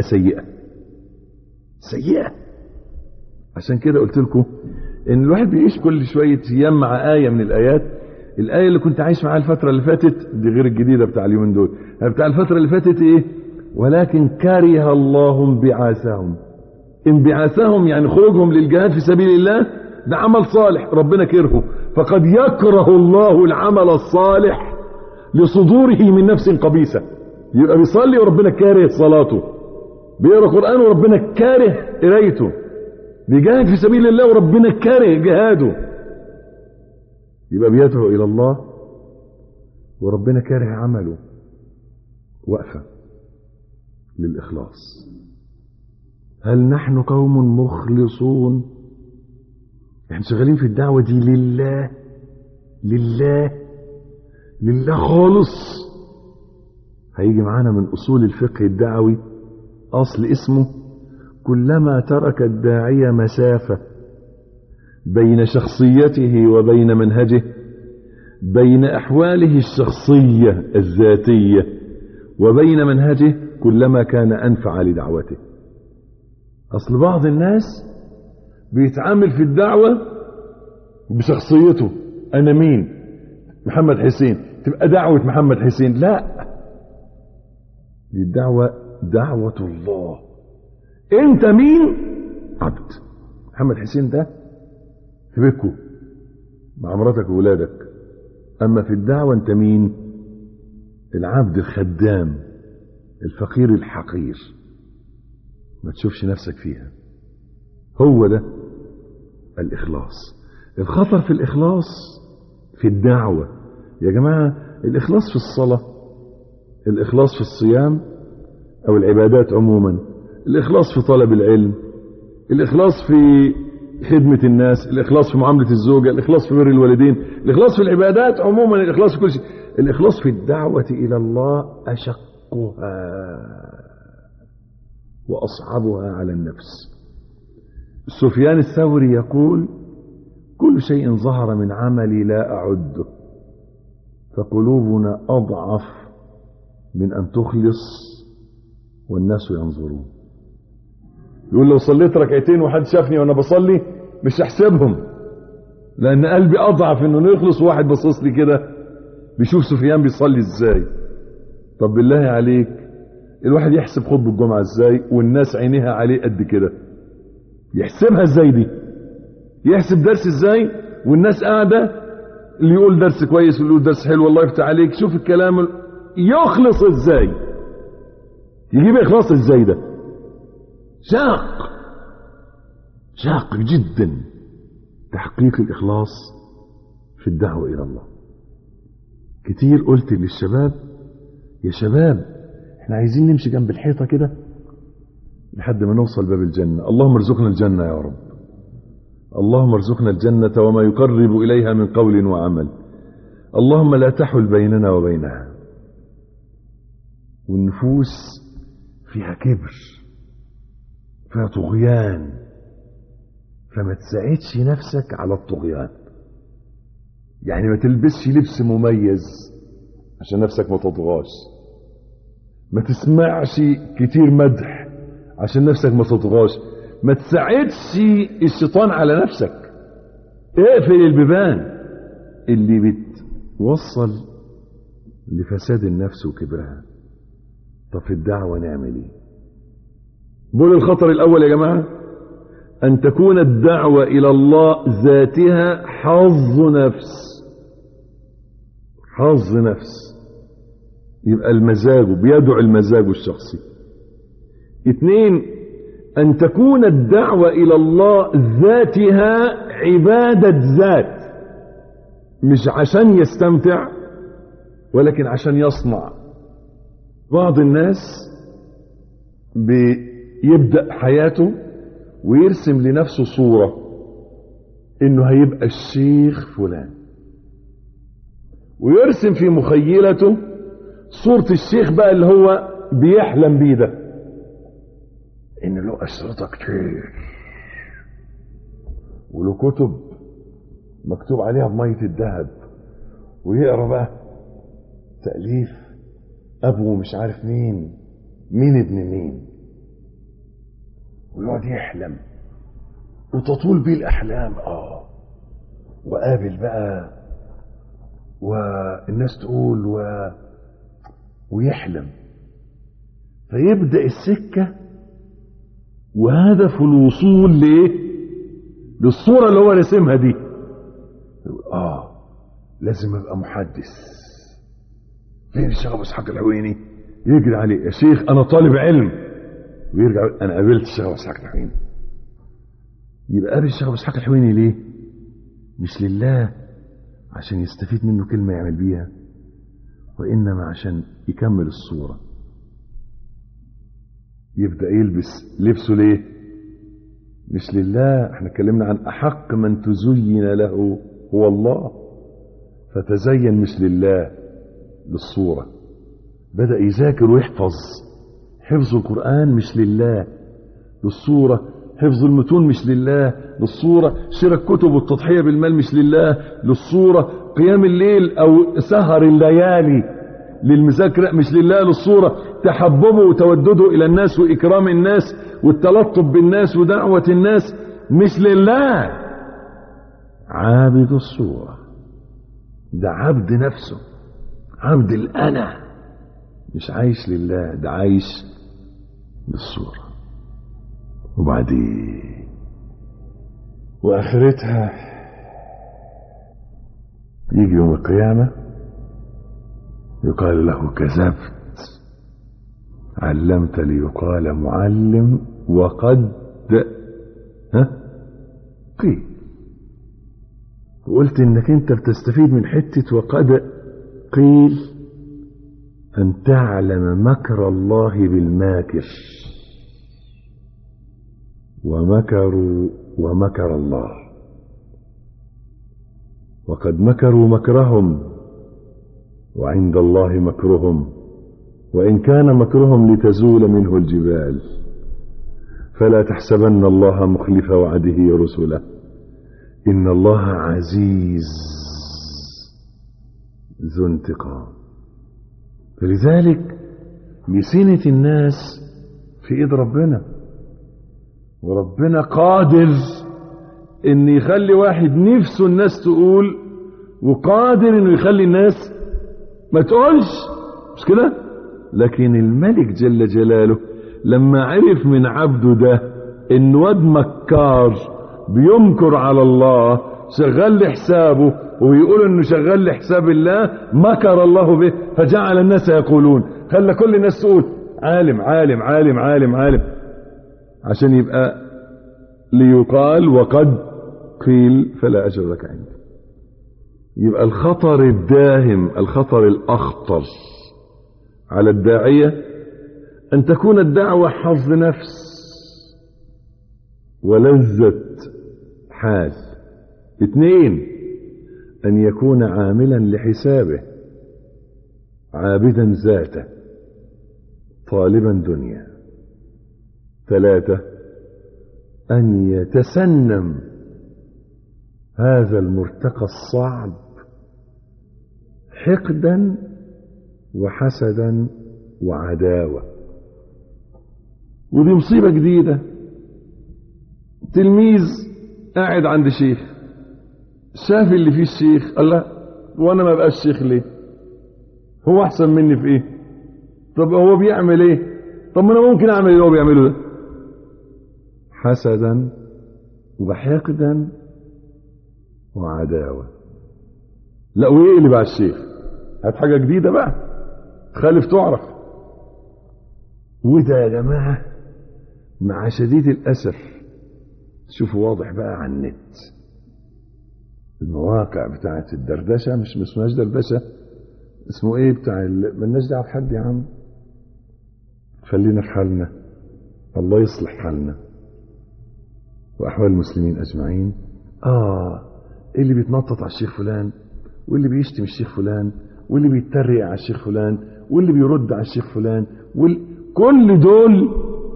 سيئة. عشان كده قلت لكم ان الواحد بيعيش كل شوية ايام مع آية من الآيات. الآية اللي كنت عايش معاها الفترة اللي فاتت دي غير الجديدة بتاع اليومين دول. بتاع الفترة اللي فاتت ايه؟ ولكن كره الله انبعاثهم يعني خروجهم للجهاد في سبيل الله، ده عمل صالح ربنا كرهه. فقد يكره الله العمل الصالح لصدوره من نفس قبيسة. يبقى بيصلي وربنا كاره صلاته، بيقرأ قرآن وربنا كاره قرايته، بيجاهد في سبيل الله وربنا كاره جهاده. يبقى بيدعو إلى الله وربنا كاره عمله. وقفة للإخلاص. هل نحن قوم مخلصون؟ احنا شغالين في الدعوة دي لله خالص. هيجي معانا من أصول الفقه الدعوي أصل اسمه كلما ترك الداعية مسافة بين شخصيته وبين منهجه، بين أحواله الشخصية الذاتية وبين منهجه، كلما كان أنفع لدعوته. أصل بعض الناس بيتعامل في الدعوة بشخصيته. أنا مين؟ محمد حسين، تبقى دعوة محمد حسين. لا، دي الدعوة دعوة الله. انت مين؟ عبد. محمد حسين ده في بيتكو مع مراتك وولادك، اما في الدعوة انت مين؟ العبد الخدام الفقير الحقير، ما تشوفش نفسك فيها. هو ده الإخلاص. الخطر في الإخلاص في الدعوة يا جماعة، الإخلاص في الصلاة، الإخلاص في الصيام أو العبادات عموما، الإخلاص في طلب العلم، الإخلاص في خدمة الناس، الإخلاص في معاملة الزوجة، الإخلاص في بر الوالدين، الإخلاص في العبادات عموما، الإخلاص في كل شيء. الإخلاص في الدعوة إلى الله أشقها وأصعبها على النفس. سفيان الثوري يقول: كل شيء ظهر من عملي لا أعده، فقلوبنا أضعف من أن تخلص والناس ينظرون. يقول لو صليت ركعتين وحد شافني وأنا بصلي مش هحسبهم، لأن قلبي أضعف إنه يخلص. واحد بصص لي كده بيشوف سفيان بيصلي إزاي. طب بالله عليك الواحد يحسب خطبة الجمعة ازاي والناس عينيها عليه قد كده؟ يحسبها ازاي دي؟ يحسب درس ازاي والناس قاعدة، اللي يقول درس كويس واللي يقول درس حلو والله يفتح عليك، شوف الكلام يخلص ازاي، يجيب اخلاص ازاي؟ ده شاق جدا تحقيق الاخلاص في الدعوة الى الله. كتير قلت للشباب يا شباب احنا عايزين نمشي جنب الحيطة كده لحد ما نوصل باب الجنة. اللهم ارزقنا الجنة يا رب، اللهم ارزقنا الجنة وما يقرب إليها من قول وعمل، اللهم لا تحل بيننا وبينها. والنفوس فيها كبر، فيها طغيان، فما تساعدش نفسك على الطغيان. يعني ما تلبسش لبس مميز عشان نفسك ما تطغاش، ما تسمعش كتير مدح عشان نفسك ما تطغاش، ما تساعدش الشيطان على نفسك. اقفل البيبان اللي بتوصل لفساد النفس وكبرها. طب في الدعوة نعمل ايه؟ بقول الخطر الاول يا جماعة ان تكون الدعوة الى الله ذاتها حظ نفس، يبقى المزاج بيدعو المزاج الشخصي. 2 أن تكون الدعوة إلى الله ذاتها عبادة ذات، مش عشان يستمتع ولكن عشان يصنع. بعض الناس بيبدأ حياته ويرسم لنفسه صورة إنه هيبقى الشيخ فلان، ويرسم في مخيلته صورة الشيخ بقى اللي هو بيحلم بيه ده، ان له أشرطة كتير وله كتب مكتوب عليها بمية الذهب، ويقرأ بقى تأليف أبو مش عارف مين ابن مين، ويقعد يحلم وتطول بيه الأحلام. وقابل بقى والناس تقول ويحلم، فيبدأ السكة وهدف الوصول للصورة اللي هو رسمها دي. لازم ابقى محدث. فين الشيخ ابو اسحاق الحويني؟ يجري عليه يا شيخ انا طالب علم، ويرجع انا قابلت الشيخ ابو اسحاق الحويني. يبقى قابل الشيخ ابو اسحاق الحويني ليه؟ مش لله عشان يستفيد منه كلمة يعمل بيها، وإنما عشان يكمل الصورة. يبدأ يلبس لبسه ليه؟ مش لله. احنا اتكلمنا عن أحق من تزين له هو الله، فتزين مش لله، للصورة. بدأ يذاكر ويحفظ، حفظ القرآن مش لله، للصورة. حفظ المتون مش لله، للصورة. شراء الكتب والتضحية بالمال مش لله، للصورة. قيام الليل أو سهر الليالي للمذاكرة مش لله، للصورة. تحببه وتودده إلى الناس وإكرام الناس والتلطف بالناس ودعوة الناس مش لله. عابد الصورة ده عبد نفسه، عبد الأنا، مش عايش لله، ده عايش للصورة. وبعدين وآخرتها يجي يوم القيامة يقال له كذبت، علمت ليقال معلم وقد قيل. وقلت انك انت بتستفيد من حتة وقد قيل ان تعلم مكر الله بالماكر، ومكروا ومكر الله، وقد مكروا مكرهم وعند الله مكرهم وإن كان مكرهم لتزول منه الجبال. فلا تحسبن الله مخلف وعده رسله، إن الله عزيز ذو انتقام. فلذلك لسنة الناس في ايد ربنا، وربنا قادر ان يخلي واحد نفسه الناس تقول، وقادر انه يخلي الناس ما تقولش، مش كده؟ لكن الملك جل جلاله لما عرف من عبده ده ان واد مكار بيمكر على الله، شغال لحسابه ويقول انه شغال لحساب الله، مكر الله به فجعل الناس يقولون، خلى كل الناس تقول عالم عالم عالم عالم عالم، عشان يبقى ليقال وقد قيل فلا أجر لك عندي. يبقى الخطر الداهم، الخطر الأخطر على الداعية أن تكون الدعوة حظ نفس ولذة حال. 2 أن يكون عاملا لحسابه، عابدا ذاته، طالبا دنيا. 3 أن يتسنم هذا المرتقى الصعب حقدا وحسدا وعداوة. ودي مصيبة جديدة. تلميذ قاعد عند شيخ، شاف اللي فيه الشيخ، قال لا وانا ما بقاش شيخ ليه؟ هو احسن مني في ايه؟ طب هو بيعمل ايه؟ طب ما انا ممكن اعمل اللي هو بيعمله ده. حسدا وحقدا وعداوة. لا ويقلب على الشيخ، هات حاجة جديدة بقى خالف تعرف. وده يا جماعة مع شديد الأسف شوفوا واضح بقى على النت، المواقع بتاعت الدردشة، مش اسمهاش دردشة، اسمه ايه بتاع مالناش دعوة بحد يا عم، خلينا في حالنا، الله يصلح حالنا وأحوال المسلمين أجمعين. اللي بيتنطط على الشيخ فلان، واللي بيشتم الشيخ فلان، واللي بيتريق على الشيخ فلان، واللي بيرد على الشيخ فلان، كل دول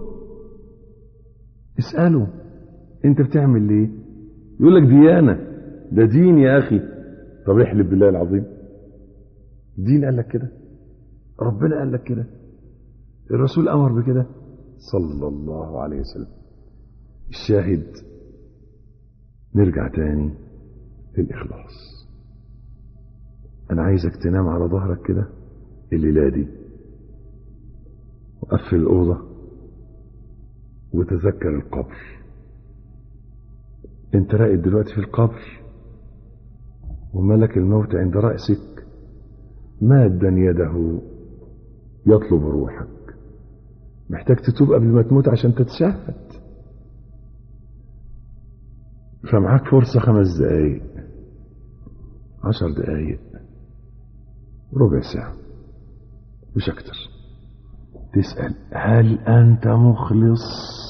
اسأله انت بتعمل ليه؟ يقول لك ديانة، ده دين يا أخي. طب احلف بالله العظيم، دين قال لك كده؟ ربنا قال لك كده؟ الرسول أمر بكده صلى الله عليه وسلم. الشاهد نرجع تاني للإخلاص. أنا عايزك تنام على ظهرك كده الليلة دي، وقفل الأوضة وتذكر القبر. انت راقد دلوقتي في القبر وملك الموت عند رأسك مادا يده يطلب روحك. محتاج تتوب قبل ما تموت عشان تتشهد. فمعاك فرصة 5 دقايق، 10 دقايق، ربع ساعة، مش أكتر، تسأل هل أنت مخلص؟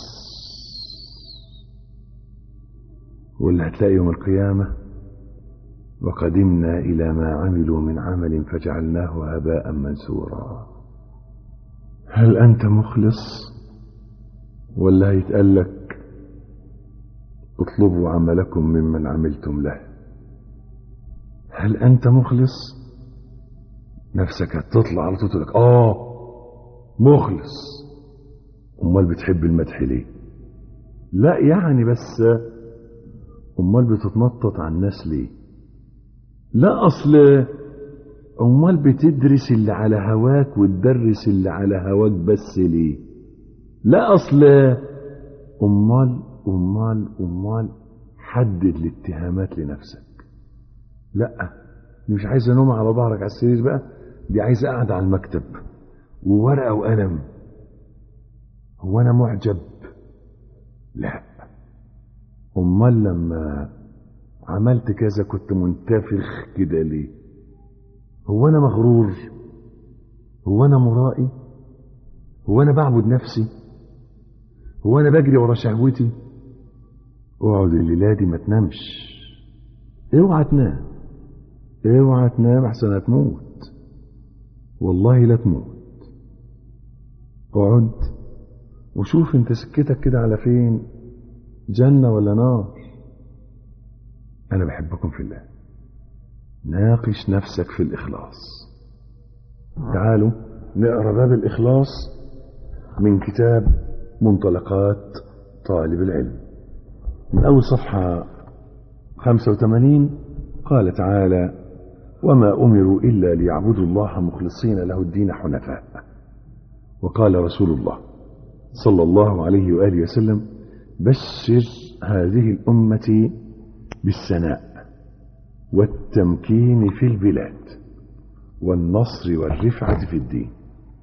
ولا هتلاقي يوم القيامة وقدمنا إلى ما عملوا من عمل فجعلناه هباء منثورا. هل أنت مخلص؟ ولا هيتقال لك اطلبوا عملكم ممن عملتم له؟ هل أنت مخلص؟ نفسك هتطلع على طول تقول لك مخلص. امال بتحب المدح ليه؟ لا يعني بس امال بتتنطط على الناس ليه؟ لا اصل امال بتدرس اللي على هواك وتدرس اللي على هواك بس ليه؟ لا اصل امال حدد الاتهامات لنفسك. لا دي مش عايزه نوم على ظهرك على السرير بقى، دي عايزه قاعده على المكتب وورقه وقلم. هو انا معجب؟ لا. امال لما عملت كذا كنت منتفخ كده ليه؟ هو انا مغرور؟ هو انا مرائي؟ هو انا بعبد نفسي؟ هو انا بجري ورا شهوتي؟ اقعد الليله دي ما تنامش، اوعى تنام، اوعى تنام احسن هتموت، والله لا تموت. اقعد وشوف انت سكتك كده على فين، جنة ولا نار. انا بحبكم في الله. ناقش نفسك في الاخلاص. تعالوا نقرا باب الاخلاص من كتاب منطلقات طالب العلم من اول صفحة 85. قال تعالى: وما امروا الا ليعبدوا الله مخلصين له الدين حنفاء. وقال رسول الله صلى الله عليه وآله وسلم: بشر هذه الأمة بالسناء والتمكين في البلاد والنصر والرفعة في الدين.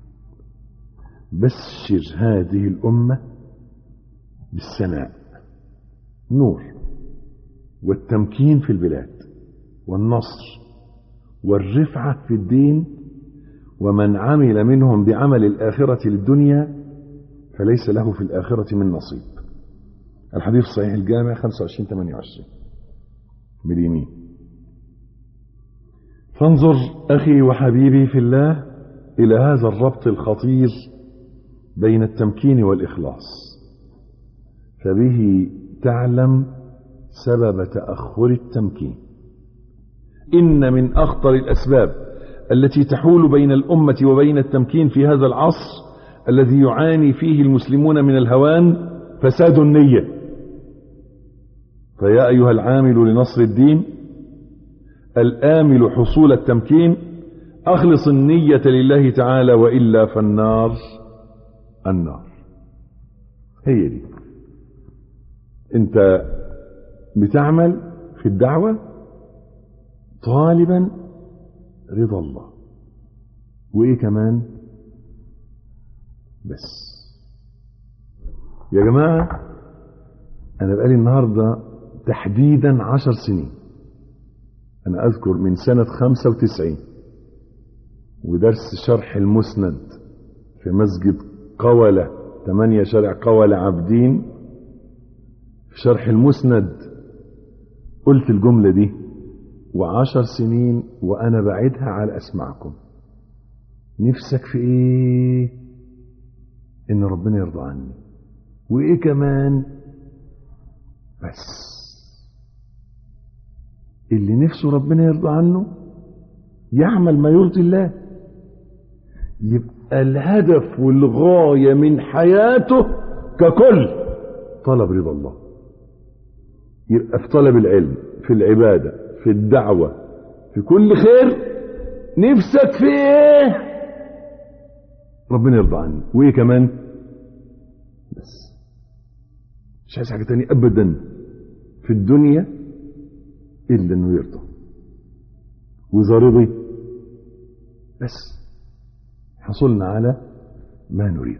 بشر هذه الأمة بالسناء، نور، والتمكين في البلاد والنصر والرفعة في الدين، ومن عمل منهم بعمل الآخرة للدنيا فليس له في الآخرة من نصيب. الحديث صحيح الجامع 25-28 باليمين. فانظر أخي وحبيبي في الله إلى هذا الربط الخطير بين التمكين والإخلاص، فبه تعلم سبب تأخر التمكين. إن من أخطر الأسباب التي تحول بين الأمة وبين التمكين في هذا العصر الذي يعاني فيه المسلمون من الهوان فساد النية. فيا أيها العامل لنصر الدين الآمل حصول التمكين، أخلص النية لله تعالى، وإلا فالنار النار. هي دي. انت بتعمل في الدعوة طالبا رضا الله، وايه كمان؟ بس يا جماعة انا بقالي النهاردة تحديدا 10 سنين، انا اذكر من سنة 95 ودرس شرح المسند في مسجد قولة 8 شارع قولة عابدين، في شرح المسند قلت الجملة دي، و10 سنين وانا بعيدها على اسمعكم. نفسك في ايه؟ ان ربنا يرضى عني، وايه كمان؟ بس اللي نفسه ربنا يرضى عنه يعمل ما يرضي الله، يبقى الهدف والغاية من حياته ككل طلب رضا الله. يبقى في طلب العلم، في العبادة، في الدعوة، في كل خير نفسك في ايه؟ ربنا يرضى عني، وايه كمان؟ بس مش عايز حاجة تانية ابدا في الدنيا الا انه يرضى، واذا رضي بس حصلنا على ما نريده.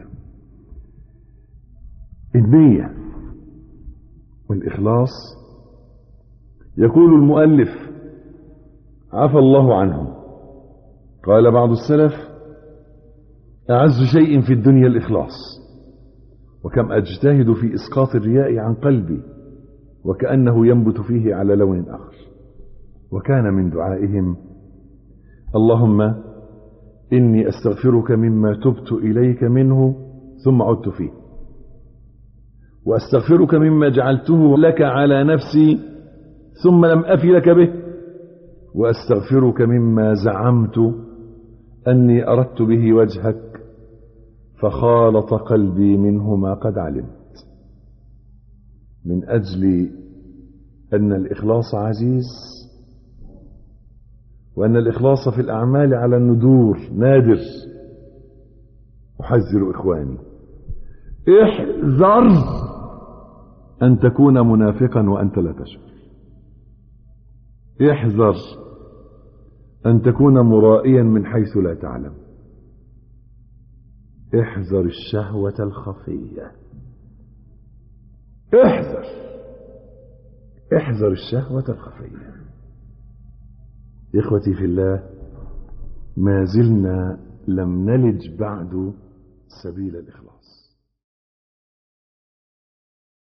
النية والإخلاص. يقول المؤلف عفى الله عنه، قال بعض السلف: أعز شيء في الدنيا الإخلاص، وكم أجتهد في إسقاط الرياء عن قلبي وكأنه ينبت فيه على لون آخر. وكان من دعائهم: اللهم إني أستغفرك مما تبت إليك منه ثم عدت فيه، وأستغفرك مما جعلته لك على نفسي ثم لم أفي لك به، وأستغفرك مما زعمت أني أردت به وجهك فخالط قلبي منه ما قد علمت. من أجل أن الإخلاص عزيز، وأن الإخلاص في الأعمال على الندور نادر، أحذر إخواني: احذر أن تكون منافقا وأنت لا تشعر. احذر أن تكون مرائيا من حيث لا تعلم. احذر الشهوة الخفية. احذر الشهوة الخفية. إخوتي في الله، ما زلنا لم نلج بعد سبيل الإخلاص.